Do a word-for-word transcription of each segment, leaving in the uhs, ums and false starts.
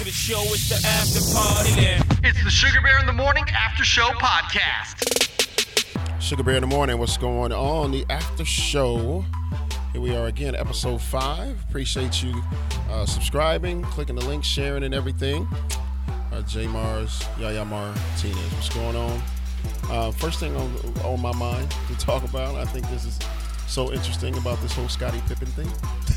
the show, it's the after party then. It's the Sugar Bear in the Morning After Show Podcast. Sugar Bear in the Morning, what's going on? The after show. Here we are again, episode five. Appreciate you uh, subscribing, clicking the link, sharing, and everything. Uh, J Mars, Yaya Martinez, what's going on? Uh, first thing on, on my mind to talk about, I think this is so interesting about this whole Scottie Pippen thing.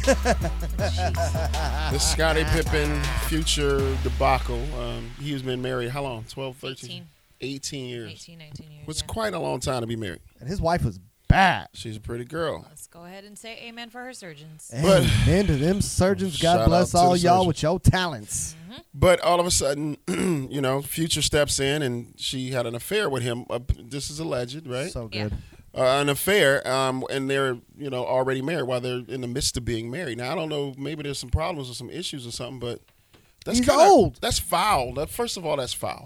This Scottie Pippen future debacle. Um, he's been married how long? twelve, thirteen? eighteen years. eighteen, nineteen years. Which is yeah. quite a long time to be married. And his wife was bad. She's a pretty girl. Let's go ahead and say amen for her surgeons. But- Amen to them surgeons. Shout God bless out to all the y'all surgeons. with your talents. Mm-hmm. But all of a sudden, you know, Future steps in and she had an affair with him. Uh, this is alleged, right? So Yeah. good. uh, an affair, um, and they're, you know, already married while they're in the midst of being married. Now, I don't know, maybe there's some problems or some issues or something, but that's He's kinda, old. That's foul. That, first of all, that's foul.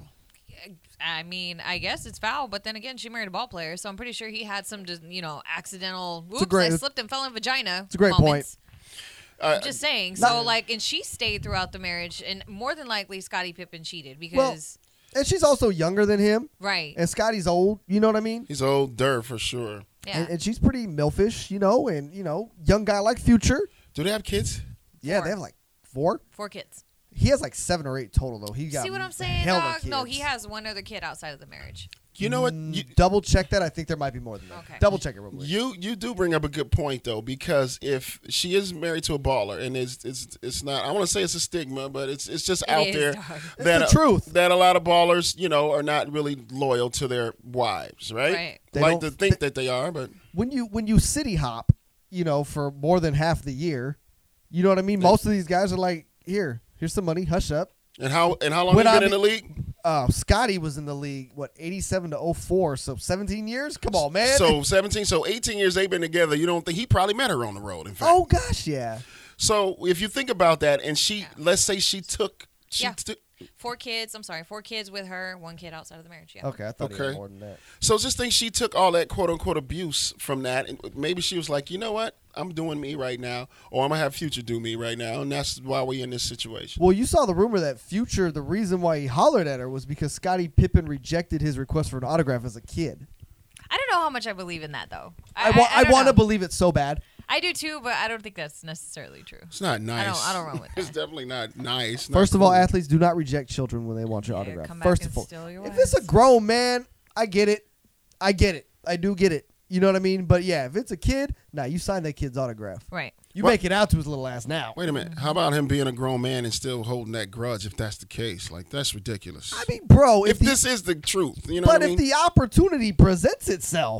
I mean, I guess it's foul, but then again, she married a ball player, so I'm pretty sure he had some, just you know, accidental. Whoops, a great- I slipped and fell in vagina. It's a great moments. Uh, I'm just saying. not- So, like, and she stayed throughout the marriage, and more than likely, Scottie Pippen cheated Well, because, And she's also younger than him. right? And Scotty's old. You know what I mean? He's older for sure. Yeah. And, and she's pretty milfish, you know, and, you know, young guy like Future. Do they have kids? Yeah, Four. they have like four. Four kids. He has like seven or eight total, though. He got See what I'm a saying, hell of dog? No, kids. he has one other kid outside of the marriage. You know what? Mm, You, double check that. I think there might be more than that. Okay. Double check it real quick. You you do bring up a good point though, because if she is married to a baller, and it's it's it's not, I want to say it's a stigma, but it's it's just It out is, there dog. It's that the truth. that a lot of ballers, you know, are not really loyal to their wives, right? Right. They like don't- to think that they are, but When you when you city hop, you know, for more than half the year, you know what I mean? Most of these guys are like, here, here's some money, hush up. and how and how long When have you I been in the be- league? Uh, Scotty was in the league, what, eighty-seven to oh four, so seventeen years? Come on, man. So seventeen, so eighteen years they've been together. You don't think he probably met her on the road? In fact, oh, gosh, yeah. so if you think about that, and she, Yeah. let's say she took, she Yeah. took. Four kids. I'm sorry, four kids with her, one kid outside of the marriage. Yeah. Okay, I thought he Okay. had more than that. So just think she took all that quote unquote abuse from that, and maybe she was like, you know what, I'm doing me right now, or I'm gonna have Future do me right now, and that's why we're in this situation. Well, you saw the rumor that Future, the reason why he hollered at her was because Scottie Pippen rejected his request for an autograph as a kid. I don't know how much I believe in that though. I, wa- I, don't want to know. believe it so bad. I do too, but I don't think that's necessarily true. It's not nice. I don't run with It's that. definitely not nice. not First of all, cool. athletes do not reject children when they want your Yeah, autograph. come back First and of all, steal your if it's a wives. grown man, I get it. I get it. I do get it. You know what I mean? But yeah, if it's a kid, nah, you sign that kid's autograph. Right. You What? make it out to his little ass now. Wait a minute. How about him being a grown man and still holding that grudge? If that's the case, like that's ridiculous. I mean, bro, if, if the, this is the truth, you know but what I if mean? the opportunity presents itself,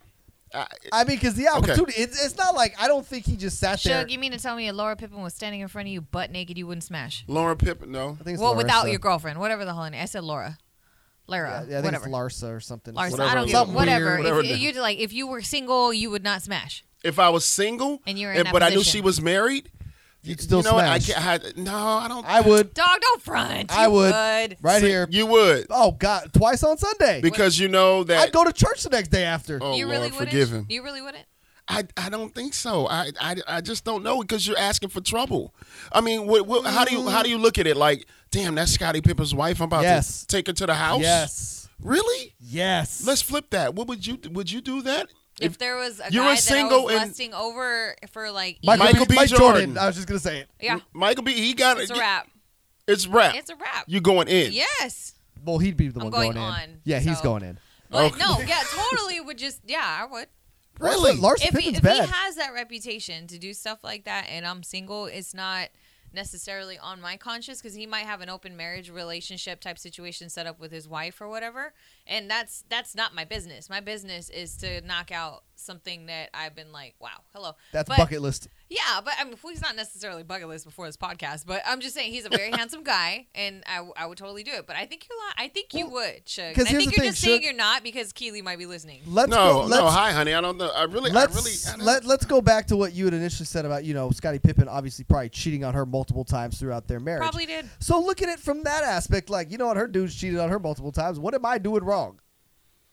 I, I mean, because the opportunity, it's, it's not like I don't think he just sat there. Shug, you mean to tell me if Laura Pippen was standing in front of you butt naked, you wouldn't smash? Lauren Pippen, no. I think it's Well, Larsa. without your girlfriend, whatever the hell her name. I said Laura. Yeah, Lara. yeah, I think whatever. it's Larsa or something. Larsa. Whatever, I don't something get whatever. weird, whatever If the- you like, if you were single, you would not smash. If I was single, And you were in and- that but I knew position. she was married, You'd still you know what? I smash. can't, I, no, I don't. I would. Dog, don't front. I You would. would. Right See, here. You would, Oh, God. Twice on Sunday. because you know that. I'd go to church the next day after. Oh you Lord, really wouldn't? forgive him. You really wouldn't? I, I don't think so. I, I, I just don't know, because you're asking for trouble. I mean, what, what, how do you how do you look at it? Like, damn, that's Scottie Pippen's wife. I'm about Yes. to take her to the house. Yes. Really? Yes. Let's flip that. What would you would you do that? If, there was a you're guy a single that I was and- lusting over for like, Michael, Michael B. B. Mike Jordan. Jordan. I was just going to say it. yeah, Michael B. He got it's a it. wrap. It's rap. It's a wrap. You going in? Yes. Well, he'd be the I'm one going going, in. on, Yeah, he's so- going in. But Okay. no, yeah, totally would just, yeah, I would. Really? Larsa If, he, Pippen's if bad. he has that reputation to do stuff like that and I'm single, it's not necessarily on my conscience because he might have an open marriage relationship type situation set up with his wife or whatever. And that's that's not my business. My business is to knock out something that I've been like, wow, hello. That's But- bucket list. Yeah, but I mean, he's not necessarily bucket list before this podcast. But I'm just saying he's a very handsome guy, and I, I would totally do it. But I think you're li- I think you would, Shug. 'cause And I here's think the you're thing, just saying Shug- you're not because Keely might be listening. Let's No, go. Let's, no. Hi, honey. I don't know. I really, let's, I really. I don't- let, let's go back to what you had initially said about, you know, Scottie Pippen obviously probably cheating on her multiple times throughout their marriage. Probably did. So look at it from that aspect. Like, you know what? Her dude's cheated on her multiple times. What am I doing wrong?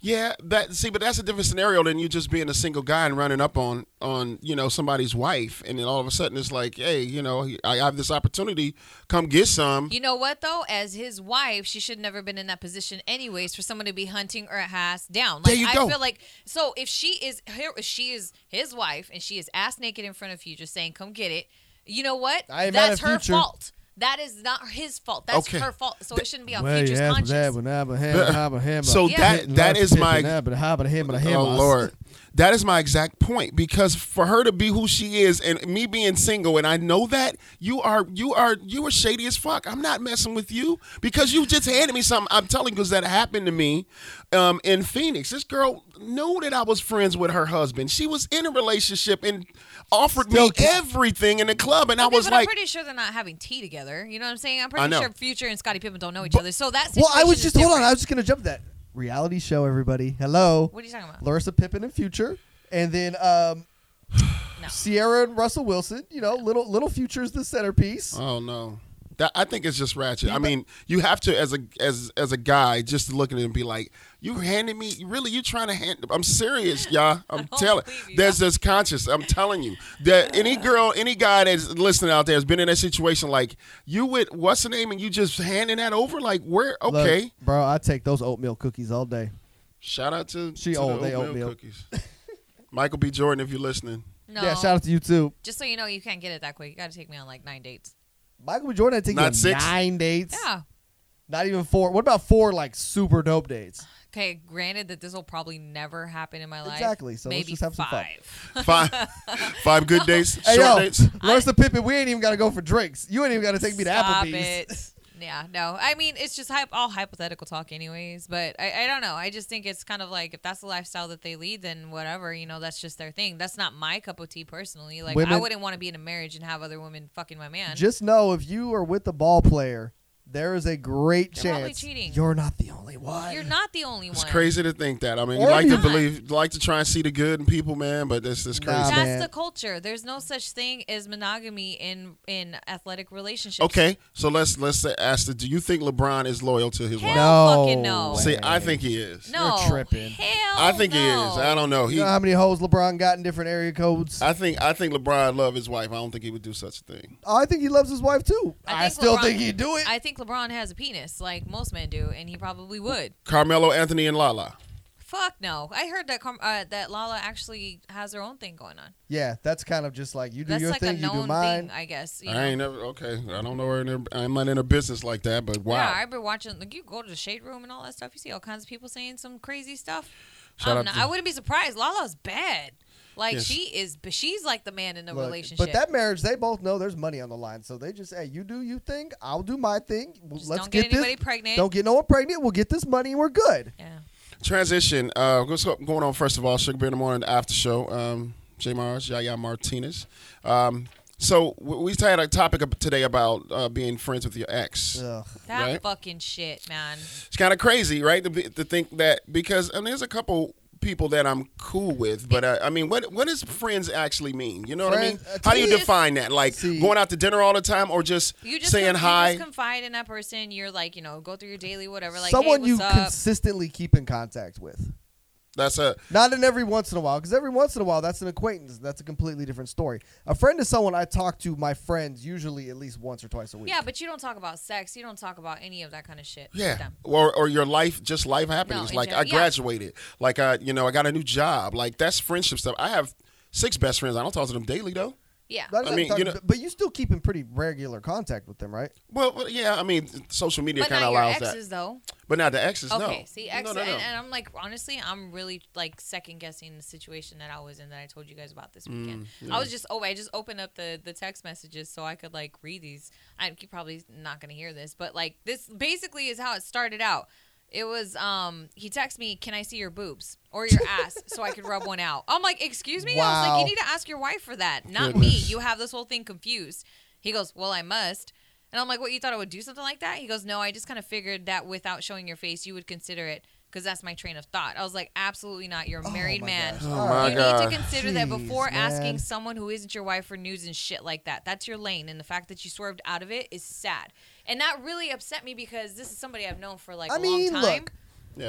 Yeah, that see, but that's a different scenario than you just being a single guy and running up on on you know somebody's wife, and then all of a sudden it's like, hey, you know, I have this opportunity, come get some. You know what though? As his wife, she should never been in that position anyways. For someone to be hunting her ass down. Like, There you I go. feel like so if she is here, she is his wife, and she is ass naked in front of Future, saying, "Come get it." You know what? I ain't mad That's at her Future. fault. That is not his fault. That's Okay. her fault. So it shouldn't be on Well, Future's yeah, conscience. that, but nah, but him, nah, but him, So uh, that- hitting that us, is my- hitting that, but how about him, but him, Oh us. Lord, that is my exact point. Because for her to be who she is, and me being single, and I know that you are, you are, you are shady as fuck. I'm not messing with you because you just handed me something. I'm telling you, because that happened to me um, in Phoenix. This girl knew that I was friends with her husband. She was in a relationship and offered Still me can't- everything in the club, and I Okay, was but like, I'm pretty sure they're not having tea together. You know what I'm saying? I'm I pretty know. sure Future and Scottie Pippen don't know each But- other. So that Well, I was situation just is hold on. different. I was just gonna jump to that reality show. Everybody, hello. What are you talking about? Larissa Pippen and Future, and then um, No. Sierra and Russell Wilson. You know, little little Future's the centerpiece. oh no. That, I think it's just ratchet. Yeah, I but- mean, you have to, as a as as a guy, just look at it and be like, "You handed me, really? You trying to hand?" I'm serious, y'all. I'm don't telling. believe you, There's this conscious. I'm telling you that any girl, any guy that's listening out there has been in that situation. Like you with what's the name, and you just handing that over. Like where? Look, Okay. bro, I take those oatmeal cookies all day. Shout out to She to old, the they oatmeal oatmeal. cookies. Michael B. Jordan, if you're listening. No. Yeah, shout out to you too. Just so you know, you can't get it that quick. You got to take me on like nine dates. Michael B. Jordan, I take you Not on six? nine dates. Yeah. Not even four. What about four like super dope dates? Okay, granted that this will probably never happen in my life. Exactly, so let's maybe just have some fun. five. Five five good days, Hey short yo, dates. Larissa Pippen, we ain't even gotta go for drinks. You ain't even gotta take me to Stop Applebee's. it. Yeah, no. I mean, it's just hype, all hypothetical talk, anyways. But I, I don't know. I just think it's kind of like if that's the lifestyle that they lead, then whatever. You know, that's just their thing. That's not my cup of tea personally. Like, I Women- wouldn't want to be in a marriage and have other women fucking my man. Just know if you are with the ball player, there is a great They're probably chance cheating. you're not the only one. You're not the only It's one. crazy to think that. I mean, you Or like you- to believe, like to try and see the good in people, man. But this is crazy. Nah, That's man. the culture. There's no such thing as monogamy in in athletic relationships. Okay, so let's let's say, ask the, do you think LeBron is loyal to his wife? Hell No. fucking no. See, I way. think he is. No. You're tripping. Hell I think he no. is. I don't know. You He, know how many hoes LeBron got in different area codes? I think I think LeBron love his wife. I don't think he would do such a thing. Oh, I think he loves his wife too. I, I think still LeBron- think he'd do it. I think LeBron has a penis, like most men do, and he probably would. Carmelo Anthony and Lala. Fuck no. I heard that Carm- uh, that Lala actually has her own thing going on. yeah, that's kind of just like you do That's your like thing, a you do known mine. thing, I guess. You I know? ain't never okay. I don't know her. In her I'm not in a business like that, but wow. Yeah, I've been watching. Like, you go to the shade room and all that stuff. You see all kinds of people saying some crazy stuff. Shout I'm out not- to- I wouldn't be surprised. Lala's bad. Like Yes. she is, but she's like the man in the Look, relationship. but that marriage, they both know there's money on the line, so they just, hey, you do you thing, I'll do my thing. Well, Just let's don't get, get anybody this. pregnant. Don't get no one pregnant. We'll get this money and we're good. Yeah. Transition. Uh, what's up- going on? First of all, Sugar Bear in the Morning after show. Um, J Mars, Yaya Martinez. Um, so w- we had a topic ab- today about uh, being friends with your ex. Ugh. That Right. fucking shit, man. It's kind of crazy, right? To, be, to think that because and there's a couple people that I'm cool with, but uh, I mean, what what does friends actually mean? You know what I mean? Friends- uh, How do you to me, define that? Like see- going out to dinner all the time, or just, You just saying con- hi? You just confide in that person. You're like, you know, go through your daily whatever. Like, Someone hey, you what's up? consistently keep in contact with. That's a Not in every once in a while, because every once in a while, that's an acquaintance. That's a completely different story. A friend is someone I talk to my friends usually at least once or twice a week. Yeah, but you don't talk about sex. You don't talk about any of that kind of shit. with yeah, them. or or your life, just life happenings. in like gen- I yeah. graduated, like I, you know, I got a new job. Like that's friendship stuff. I have six best friends. I don't talk to them daily though. Yeah. Not I mean, talking- you know- but you still keep in pretty regular contact with them, right? Well, well, yeah, I mean, social media But kind not of your allows exes, that, though. but not the exes. Okay, no. see, exes, no, no, no. And, and I'm like, honestly, I'm really like second guessing the situation that I was in that I told you guys about this weekend. Mm, I was just, oh, I just opened up the the text messages so I could like read these. I'm probably not gonna hear this, but like this basically is how it started out. It was, um, he texted me, can I see your boobs or your ass so I could rub one out? I'm like, excuse me? I was like, Wow. you need to ask your wife for that, not Goodness. me. You have this whole thing confused. He goes, well, I must. And I'm like, what, you thought I would do something like that? He goes, no, I just kind of figured that without showing your face, you would consider it because that's my train of thought. I was like, absolutely not. You're a married my man. gosh. Oh All my right. You God. need to consider that Jeez, before man. asking someone who isn't your wife for news and shit like that. That's your lane. And the fact that you swerved out of it is sad. And that really upset me because this is somebody I've known for like I a mean, long time. look. Yeah.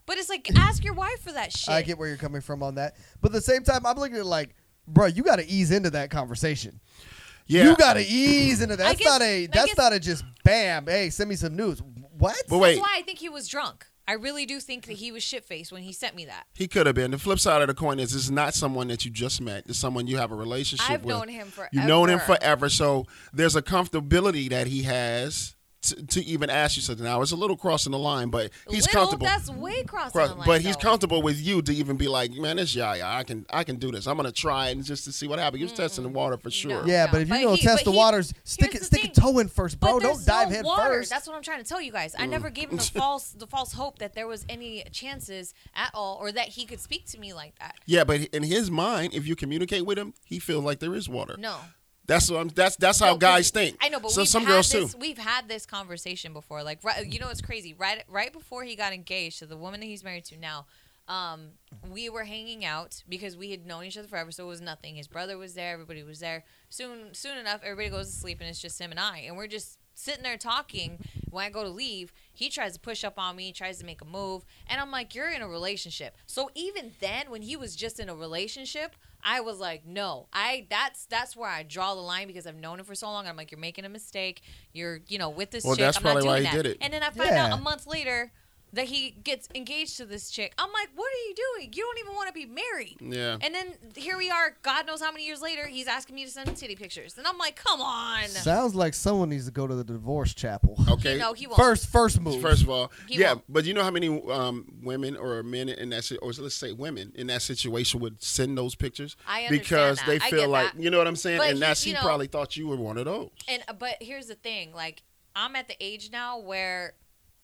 But it's like, ask your wife for that shit. I get where you're coming from on that. But at the same time, I'm looking at it like, bro, you got to ease into that conversation. Yeah. You got to ease into that. I That's guess- not a. I That's guess- not a just bam. Hey, send me some news. What? But wait, That's why I think he was drunk. I really do think that he was shit-faced when he sent me that. he could have been. The flip side of the coin is it's not someone that you just met. It's someone you have a relationship I've with. known him forever. You've known him forever. So there's a comfortability that he has to, to even ask you something. Now, it's a little crossing the line, but he's Little, comfortable. That's way crossing Cross- the line, but he's though. comfortable with you to even be like, man, this Yaya, I can I can do this. I'm gonna try it just to see what happens. He was testing the water for sure. No. Yeah, but if you're But gonna he- test but the he- waters, stick here's it, the stick a thing. toe in first, bro. But Don't there's dive no head water. first. That's what I'm trying to tell you guys. I never gave him the false, the false hope that there was any chances at all, or that he could speak to me like that. Yeah, but in his mind, if you communicate with him, he feels like there is water. No. That's what I'm, that's that's how No, 'cause guys think. I know, but so we've some had girls this, too. We've had this conversation before. Like, right, you know, it's crazy. Right, right before he got engaged to the woman that he's married to now, um, we were hanging out because we had known each other forever, so it was nothing. His brother was there, everybody was there. Soon, soon enough, everybody goes to sleep, and it's just him and I, and we're just sitting there talking. When I go to leave, he tries to push up on me, tries to make a move, and I'm like, you're in a relationship. So even then, when he was just in a relationship, I was like, no, I that's that's where I draw the line, because I've known him for so long. I'm like, you're making a mistake. You're, you know, with this Well, chick. that's I'm not probably why doing he that. did it. And then I find Yeah. out a month later that he gets engaged to this chick. I'm like, what are you doing? You don't even want to be married. Yeah. And then here we are, God knows how many years later, he's asking me to send him titty pictures. And I'm like, come on. Sounds like someone needs to go to the divorce chapel. Okay. You know, he won't. First, first move. First of all, He yeah, won't. but you know how many um, women or men in that, si- or let's say women in that situation would send those pictures I understand because that. they I feel get like that. you know what I'm saying, But and he- that's you he know- probably thought you were one of those. And but here's the thing, like, I'm at the age now where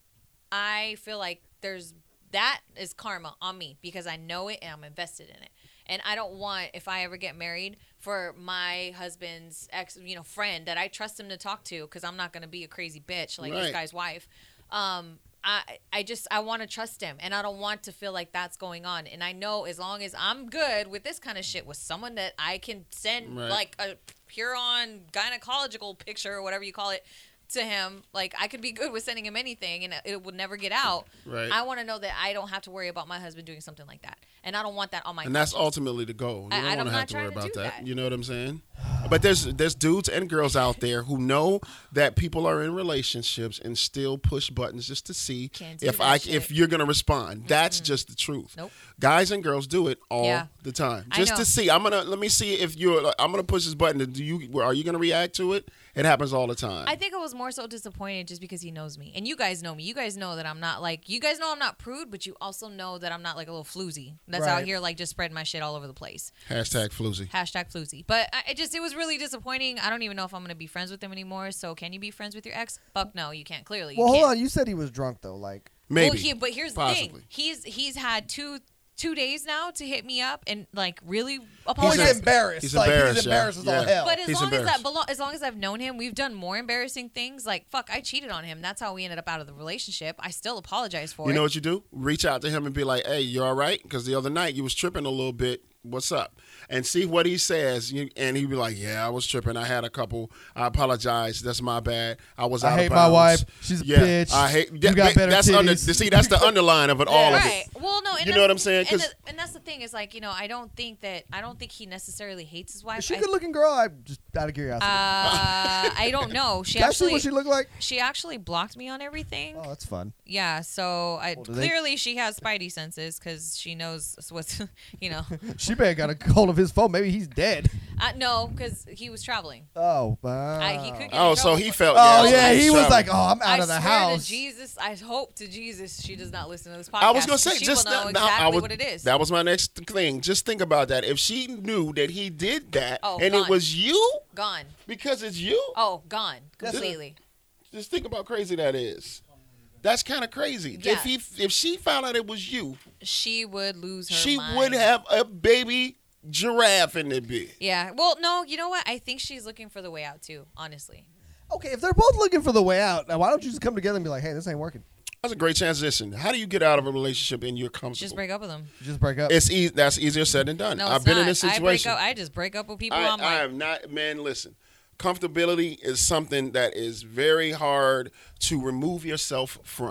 I feel like there's that is karma on me, because I know it and I'm invested in it. And I don't want, if I ever get married, for my husband's ex, you know, friend that I trust him to talk to, because I'm not going to be a crazy bitch like this Right. guy's wife. Um, I I just I want to trust him, and I don't want to feel like that's going on. And I know as long as I'm good with this kind of shit with someone that I can send Right. like a pure on gynecological picture or whatever you call it to him, like I could be good with sending him anything and it would never get out. Right. I want to know that I don't have to worry about my husband doing something like that, and I don't want that on my And that's conscience. ultimately the goal. You I- don't I'm want to not have to worry trying to about do that. that. You know what I'm saying? But there's there's dudes and girls out there who know that people are in relationships and still push buttons just to see Can't do if that I shit. if you're gonna respond. That's just the truth. Nope. Guys and girls do it all Yeah. the time, I just know. to see. I'm gonna let me see if you're. I'm gonna push this button. Do you? Are you gonna react to it? It happens all the time. I think I was more so disappointed just because he knows me. And you guys know me. You guys know that I'm not like, you guys know I'm not prude, but you also know that I'm not like a little floozy that's out Right. here like just spreading my shit all over the place. Hashtag floozy. Hashtag floozy. But I, it just, it was really disappointing. I don't even know if I'm going to be friends with him anymore. So can you be friends with your ex? Fuck no, you can't. Clearly. You Well, hold can't. on. You said he was drunk though. Like, Maybe. Well, he, but here's the Possibly. thing. He's, he's had two, two days now to hit me up and like really oh, apologize. he's embarrassed. He's like, embarrassed, He's yeah. embarrassed as all Yeah. hell. But as He's long as embarrassed. that, belo- as long as I've known him, we've done more embarrassing things. Like fuck, I cheated on him. That's how we ended up out of the relationship. I still apologize for You it. know what you do? Reach out to him and be like, "Hey, you all right?" Because the other night you was tripping a little bit. What's up? And see what he says. You, and he'd be like, "Yeah, I was tripping. I had a couple. I apologize. That's my bad. I was I out hate of my bounds. wife. She's a yeah, bitch. I hate. You that- got better that's under, titties. see, that's the underline of it all of right. it. Well, no, and You that's- know what I'm saying? And, 'Cause- the- and that's the thing is like, you know, I don't think that I don't think he necessarily hates his wife. Is she I, a good looking girl? I just out of curiosity. uh, I don't know. She Can I see actually what she looked like? she actually blocked me on everything. Oh, that's fun. Yeah, so I Well, do they- clearly she has spidey senses because she knows what's, you know. She may have got a hold of his phone. Maybe he's dead. Uh, no, because he was traveling. Oh, I, he wow. could get Oh, in so trouble he for- felt. Oh yeah, yeah, he's he was traveling. like, "Oh, I'm out I of the swear house." to Jesus, I hope to Jesus she does not listen to this podcast. I was gonna say, she just will know that- now, exactly I was, what it is. That was my next thing. Just think about that. If she knew that he did that, Oh, and gone. it was you, Gone. because it's you. Oh, gone That's- completely. Just think about how crazy that is. That's kind of crazy. Yeah. If he, if she found out it was you, She would lose her she mind. would have a baby giraffe in the bed. Yeah. Well, no, you know what? I think she's looking for the way out too, honestly. Okay, if they're both looking for the way out, now why don't you just come together and be like, "Hey, this ain't working." That's a great transition. How do you get out of a relationship and you're comfortable? Just break up with them. Just break up. It's easy. That's easier said than done. No, I've it's been not. in this I break situation. up. I just break up with people. I, I'm like, I am not, man, listen. Comfortability is something that is very hard to remove yourself from.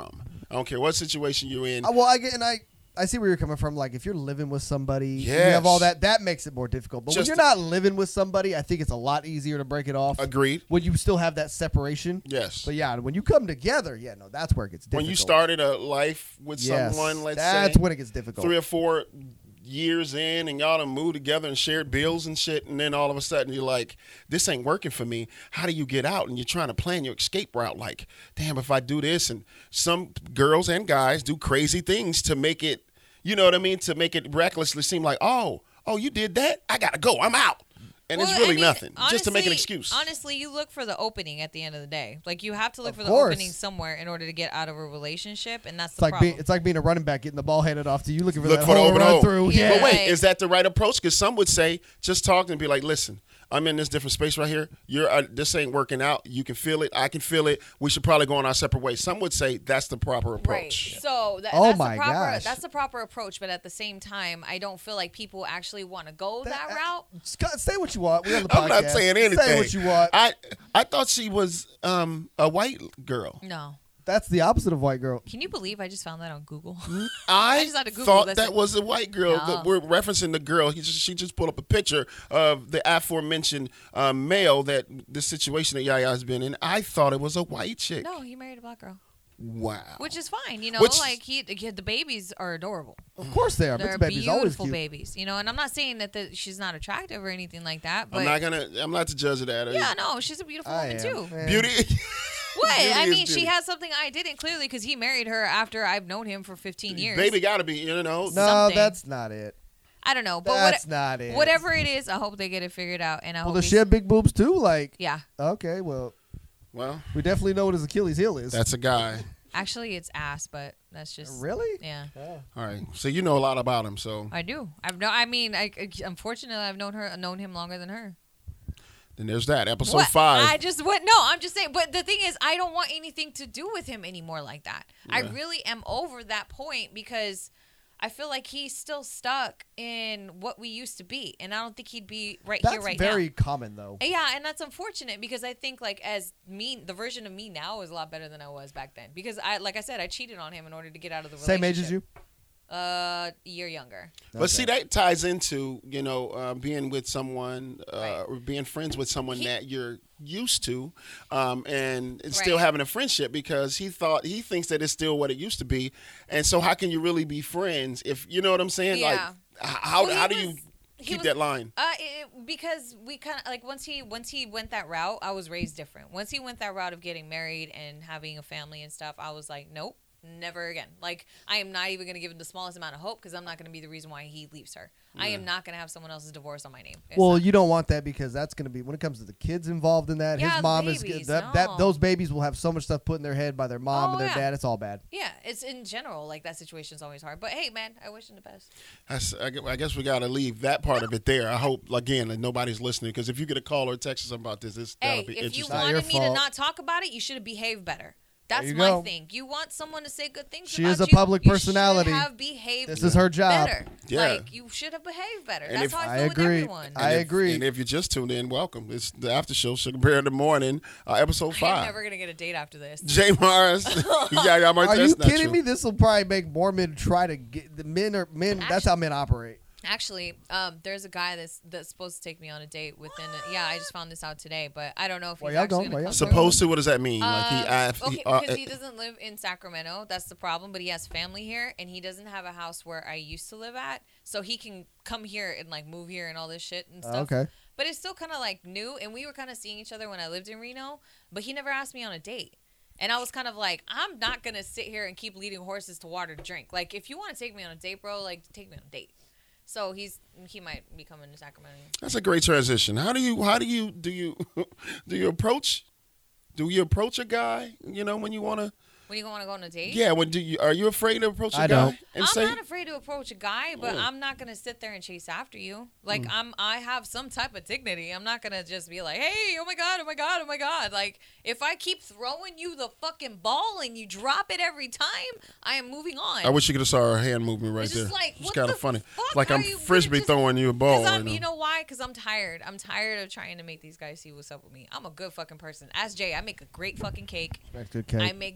I don't care what situation you're in. Uh, well, I get and I. I see where you're coming from. Like, if you're living with somebody, and you have Yes. all that, that makes it more difficult. But when Just- you're not living with somebody, I think it's a lot easier to break it off. Agreed. When you still have that separation. Yes. But yeah, when you come together, yeah, no, that's where it gets difficult. When you started a life with yes, someone, let's that's say when it gets difficult. three or four years in, and y'all done moved together and shared bills and shit, and then all of a sudden you're like, this ain't working for me. How do you get out? And you're trying to plan your escape route. Like, damn, if I do this, and some girls and guys do crazy things to make it, you know what I mean, to make it recklessly seem like, oh, oh, you did that? I gotta go. I'm out. And Well, it's really I mean, nothing, just to make an honestly- excuse. Honestly, you look for the opening at the end of the day. Like, you have to look Of for the course. opening somewhere in order to get out of a relationship, and that's It's the like problem. being it's like being a running back, getting the ball handed off to you, looking for Look that for the hole open run hole. through. Yeah. Yeah. But wait, Right. is that the right approach? Because some would say, just talk and be like, listen, I'm in this different space right here. You're uh, this ain't working out. You can feel it. I can feel it. We should probably go on our separate ways. Some would say that's the proper Right. approach. So that, Oh that's my the proper gosh. that's the proper approach, but at the same time, I don't feel like people actually want to go that, That- route. Scott, say what you want. We're on the podcast. I'm not saying anything. Say what you want. I I thought she was um, a white girl. No. That's the opposite of white girl. Can you believe I just found that on Google? I, just had to Google thought this. that was a white girl. No. That we're referencing the girl. He just, she just pulled up a picture of the aforementioned um, male that the situation that Yaya's been in. I thought it was a white chick. No, he married a black girl, Wow. which is fine. You know, Which- like he, he- the babies are adorable. Of course they are. They're Mixed babies always beautiful cute. babies. You know, and I'm not saying that the, she's not attractive or anything like that, but I'm not gonna. I'm not to judge of that. yeah, no, she's a beautiful I woman am. too. Man. Beauty. What? Beauty I is mean, she beauty. has something I didn't clearly because he married her after I've known him for fifteen years. Baby gotta be, you know. No, something. that's not it. I don't know, but That's what, not it. whatever it is, I hope they get it figured out. And I Well, hope does she he's- have big boobs too? Like, yeah, okay, well, Well, we definitely know what his Achilles heel is. that's a guy. actually, it's ass, but that's just Really? yeah. All right. So you know a lot about him. So I do. I've no. I mean, I, unfortunately, I've known her, known him longer than her. then there's that. Episode What? five. I just what? No, I'm just saying. But the thing is, I don't want anything to do with him anymore like that. I Yeah. really am over that point because I feel like he's still stuck in what we used to be, and I don't think he'd be right That's here right very now. common though. Yeah, and that's unfortunate because I think like as me, the version of me now is a lot better than I was back then. Because I, like I said, I cheated on him in order to get out of the Same relationship. age as you? Uh, a year younger. But see, that ties into, you know, uh, being with someone uh, Right. or being friends with someone He- that you're used to, um, and it's still Right. having a friendship because he thought he thinks that it's still what it used to be, and so how can you really be friends if you know what I'm saying? Yeah. Like, h- how Well, he how do was- you he keep was- that line? Uh, it, because we kind of like once he once he went that route, I was raised different. Once he went that route of getting married and having a family and stuff, I was like, nope, never again. Like I am not even gonna give him the smallest amount of hope because I'm not gonna be the reason why he leaves her. I am not gonna have someone else's divorce on my name. It's Well, not. you don't want that because that's going to be when it comes to the kids involved in that. Yeah, his the mom is babies, that, that no. those babies will have so much stuff put in their head by their mom Oh, and their yeah. dad. It's all bad. yeah, it's in general like that situation is always hard. But hey, man, I wish him the best. That's, I gu- I guess we got to leave that part of it there. I hope again that nobody's listening because if you get a call or text or something about this, this Hey, that'll be if you interesting. Not your wanted me to fault. not talk about it, you should have behaved better. That's you my go. thing. You want someone to say good things She about is a you, public you personality. should have behaved This is her job. better. Yeah. Like, you should have behaved better. And That's if- how I I feel agree. with everyone. I And if- agree. And if you just tuned in, welcome. It's the after show, Sugar Bear in the Morning, uh, episode I'm five. never going to get a date after this. Jay Mars, yeah, yeah, Are that's you not kidding true. me? This will probably make more men try to get the men are men. That's how men operate. Actually, um, there's a guy that's that's supposed to take me on a date within. A, yeah, I just found this out today, but I don't know if Where he's y'all actually going? going Where to y'all come. Supposed to, what does that mean? like he, Uh, asked, okay, he, uh, because he doesn't live in Sacramento. That's the problem. But he has family here, and he doesn't have a house where I used to live at, so he can come here and like move here and all this shit and stuff. Okay. But it's still kind of like new, and we were kind of seeing each other when I lived in Reno, but he never asked me on a date. And I was kind of like, I'm not gonna sit here and keep leading horses to water to drink. Like, if you want to take me on a date, bro, like take me on a date. So he's he might be coming to Sacramento. That's a great transition. How do you, how do you, do you, do you approach, do you approach a guy? You know, when you want to, When you want to go on a date? yeah. When do you, are you afraid to approach a I guy don't. and I'm say, not afraid to approach a guy, but Mm. I'm not gonna sit there and chase after you. Like Mm. I'm, I have some type of dignity. I'm not gonna just be like, hey, oh my god, oh my god, oh my god. Like if I keep throwing you the fucking ball and you drop it every time, I am moving on. I wish you could have saw her hand movement right It's there. just like, it's what kind the of funny. fuck It's like are I'm you- frisbee just- throwing you a ball. 'Cause I'm, you you know? know why? Because I'm tired. I'm tired of trying to make these guys see what's up with me. I'm a good fucking person. Ask Jay. I make a great fucking cake. That's good cake. I make good tacos.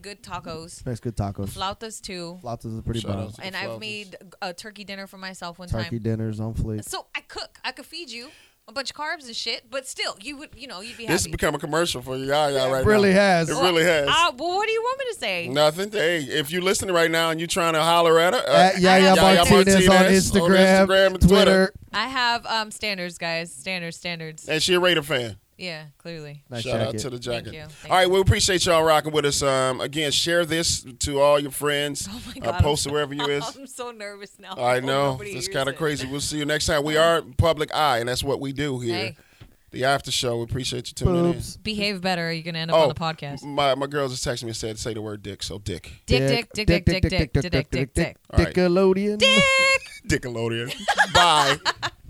tacos. Makes good tacos. Flautas too. Flautas is pretty Shout bomb. out. And The I've flautas. made a turkey dinner for myself one Turkey time. dinners on fleek. So I cook. I could feed you a bunch of carbs and shit, but still, you would, you know, you'd be This has happy. become a commercial for you, y'all, y'all right It really now. has. It really has. Uh, well, what do you want me to say? Nothing. Hey, if you're listening right now and you're trying to holler at her, uh, At Yaya have Martinez, Martinez on on Instagram, Instagram and Twitter. Twitter. I have um standards, guys. Standards, standards. and she a Raider fan. Yeah, clearly. Nice Shout out jacket. to the jacket. Thank you. Thank all right, you. we appreciate y'all rocking with us. Um, again, share this to all your friends. Oh my uh, God, post it I'm- wherever you is. I'm so nervous now. I Hope know nobody it's hears kind of it. crazy. We'll see you next time. We are public eye, and that's what we do here. Hey, The after show. We appreciate you tuning Boobs. behave better. Or you're gonna end up Oh, on the podcast. in. My my girls just texted me and said say the word dick. So dick. Dick, dick, dick, dick, dick, dick, dick, dick, dick, dick. All right. Dickalodian. Dickalodian. Bye.